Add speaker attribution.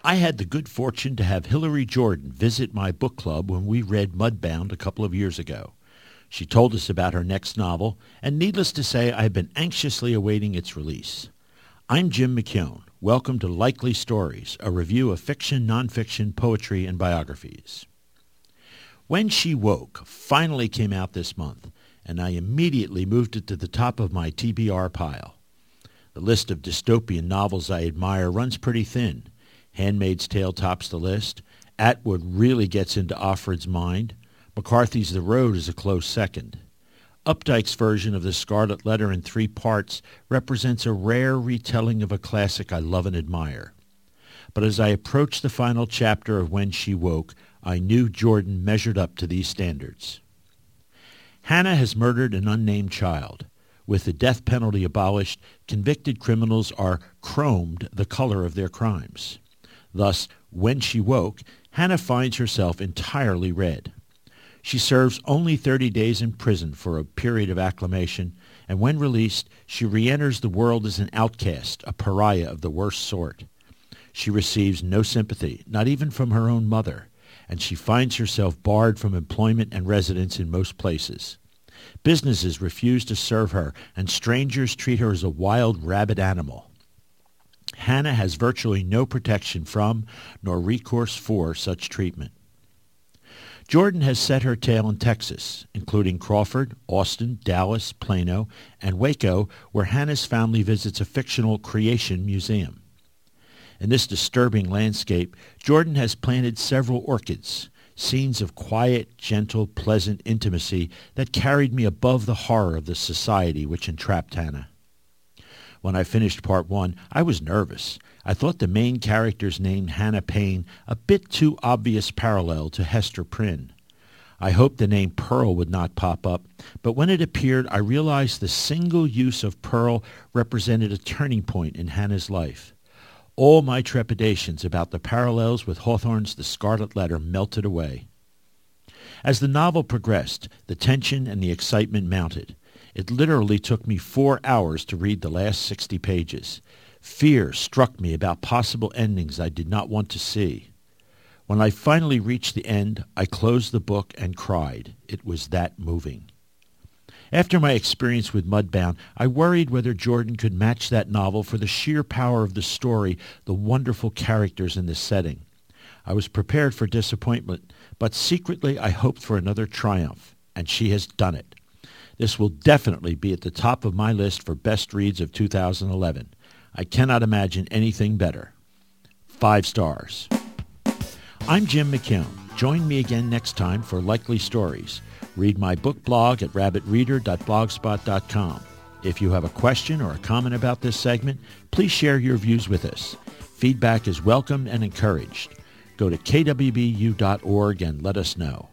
Speaker 1: I had the good fortune to have Hillary Jordan visit my book club when we read Mudbound a couple of years ago. She told us about her next novel, and needless to say, I have been anxiously awaiting its release. I'm Jim McKeown. Welcome to Likely Stories, a review of fiction, nonfiction, poetry, and biographies. When She Woke finally came out this month, and I immediately moved it to the top of my TBR pile. The list of dystopian novels I admire runs pretty thin. Handmaid's Tale tops the list. Atwood really gets into Offred's mind. McCarthy's The Road is a close second. Updike's version of The Scarlet Letter in 3 parts represents a rare retelling of a classic I love and admire. But as I approached the final chapter of When She Woke, I knew Jordan measured up to these standards. Hannah has murdered an unnamed child. With the death penalty abolished, convicted criminals are chromed the color of their crimes. Thus, when she woke, Hannah finds herself entirely red. She serves only 30 days in prison for a period of acclimation, and when released, she re-enters the world as an outcast, a pariah of the worst sort. She receives no sympathy, not even from her own mother, and she finds herself barred from employment and residence in most places. Businesses refuse to serve her, and strangers treat her as a wild rabid animal. Hannah has virtually no protection from, nor recourse for, such treatment. Jordan has set her tale in Texas, including Crawford, Austin, Dallas, Plano, and Waco, where Hannah's family visits a fictional creation museum. In this disturbing landscape, Jordan has planted several orchids, scenes of quiet, gentle, pleasant intimacy that carried me above the horror of the society which entrapped Hannah. When I finished part 1, I was nervous. I thought the main character's name, Hannah Payne, a bit too obvious parallel to Hester Prynne. I hoped the name Pearl would not pop up, but when it appeared, I realized the single use of Pearl represented a turning point in Hannah's life. All my trepidations about the parallels with Hawthorne's The Scarlet Letter melted away. As the novel progressed, the tension and the excitement mounted. It literally took me 4 hours to read the last 60 pages. Fear struck me about possible endings I did not want to see. When I finally reached the end, I closed the book and cried. It was that moving. After my experience with Mudbound, I worried whether Jordan could match that novel for the sheer power of the story, the wonderful characters in the setting. I was prepared for disappointment, but secretly I hoped for another triumph, and she has done it. This will definitely be at the top of my list for best reads of 2011. I cannot imagine anything better. 5 stars. I'm Jim McKeown. Join me again next time for Likely Stories. Read my book blog at rabbitreader.blogspot.com. If you have a question or a comment about this segment, please share your views with us. Feedback is welcomed and encouraged. Go to kwbu.org and let us know.